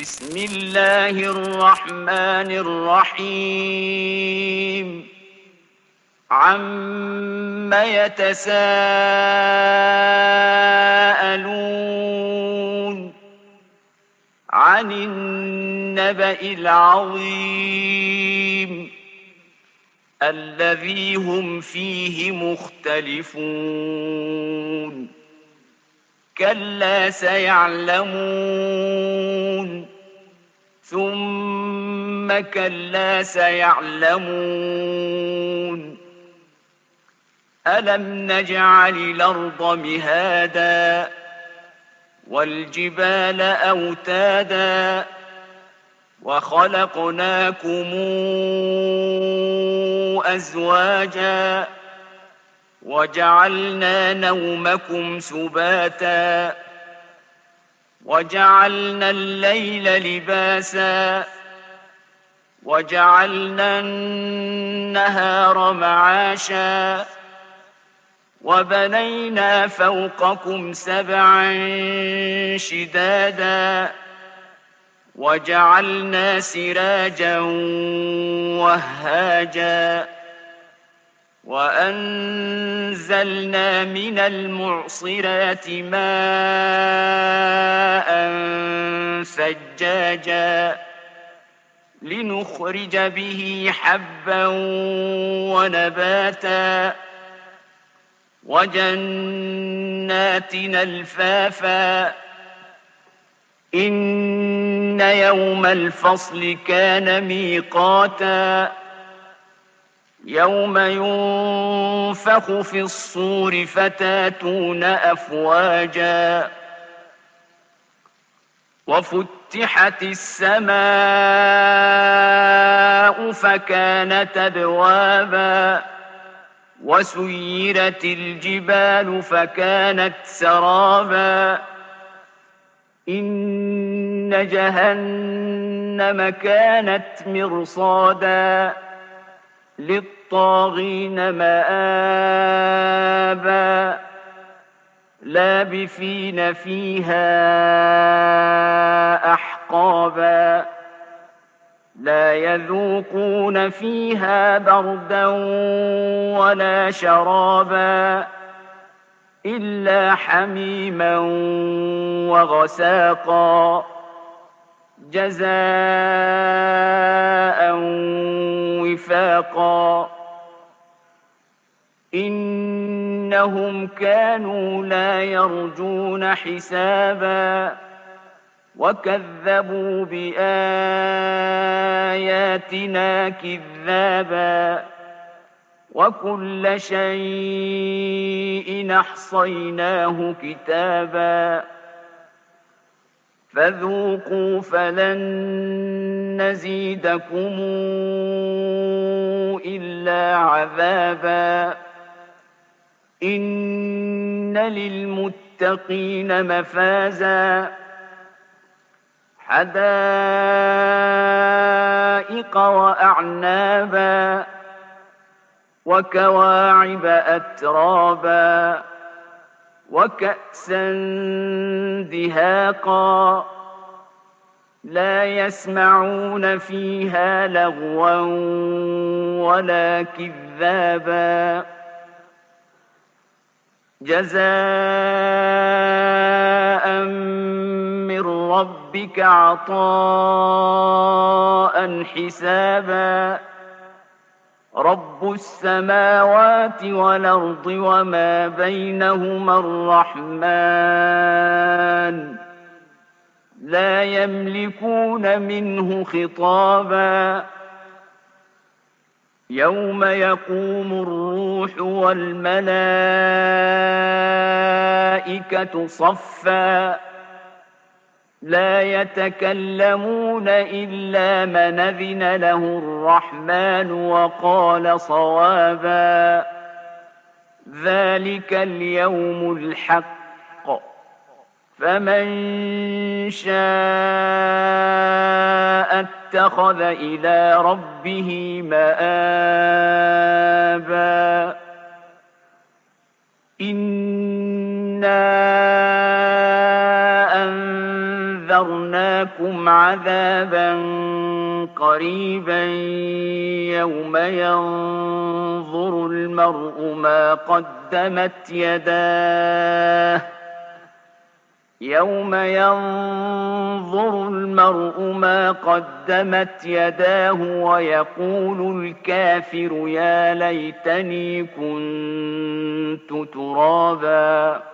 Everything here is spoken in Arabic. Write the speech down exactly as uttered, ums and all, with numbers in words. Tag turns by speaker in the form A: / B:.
A: بسم الله الرحمن الرحيم عم يتساءلون عن النبأ العظيم الذي هم فيه مختلفون كلا سيعلمون ثم كلا سيعلمون ألم نجعل الأرض مهادا والجبال أوتادا وخلقناكم أزواجا وجعلنا نومكم سباتا وجعلنا الليل لباسا وجعلنا النهار معاشا وبنينا فوقكم سبعا شدادا وجعلنا سراجا وهاجا وأنزلنا من المعصرات ماء ثجاجا لنخرج به حبا ونباتا وجنات ألفافا إن يوم الفصل كان ميقاتا يوم ينفخ في الصور فتاتون أفواجا وفتحت السماء فكانت أبوابا وسيرت الجبال فكانت سرابا إن جهنم كانت مرصادا للطاغين مآبا لابثين فيها أحقابا لا يذوقون فيها بردا ولا شرابا إلا حميما وغساقا جزاء وفاقا إنهم كانوا لا يرجون حسابا وكذبوا بآياتنا كذابا وكل شيء أحصيناه كتابا فذوقوا فلن نزيدكم إلا عذابا إن للمتقين مفازا حدائق وأعنابا وكواعب أترابا وكأسا دهاقا لا يسمعون فيها لغوا ولا كذابا جزاء من ربك عطاء حسابا رب السماوات والأرض وما بينهما الرحمن لا يملكون منه خطابا يوم يقوم الروح والملائكة صفا لا يتكلمون إلا من أذن له الرحمن وقال صوابا ذلك اليوم الحق فمن شاء اتخذ إلى ربه مآبا إنا أنذرناكم لكم عذابا قريبا يوم ينظر المرء ما قدمت يداه يوم ينظر المرء ما قدمت يداه ويقول الكافر يا ليتني كنت ترابا